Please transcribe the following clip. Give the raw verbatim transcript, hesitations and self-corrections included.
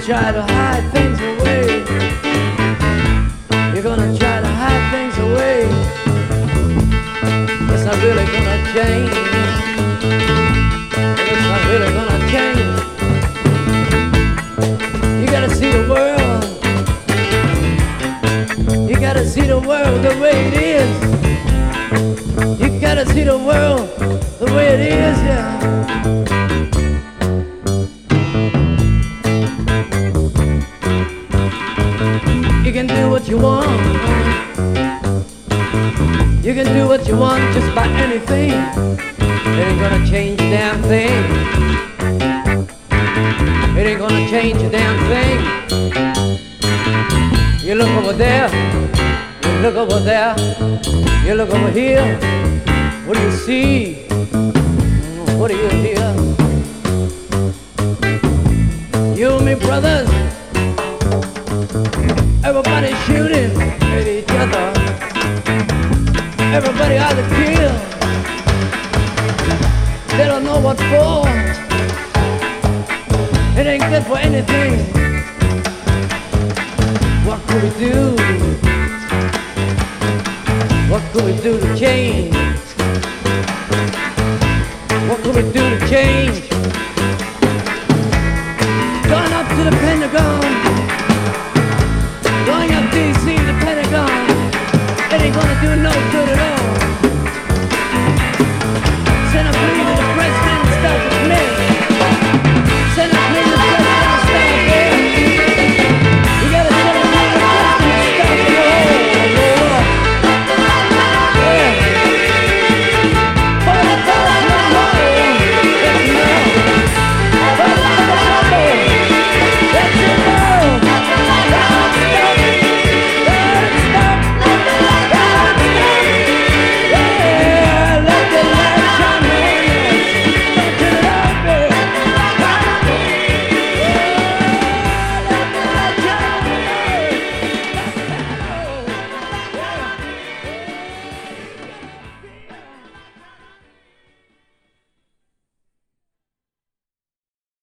try to hide things away. You're gonna try to hide things away. It's not really gonna change. It's not really gonna change. You gotta see the world. You gotta see the world the way it is. You gotta see the world the way it is, yeah. You can do what you want. You can do what you want just about anything. It ain't gonna change a damn thing. It ain't gonna change a damn thing. You look over there. You look over there. You look over here. What do you see? What do you hear? You and me, brothers. Everybody shooting at each other. Everybody out to kill. They don't know what for. It ain't good for anything. What could we do? What could we do to change? What could we do to change?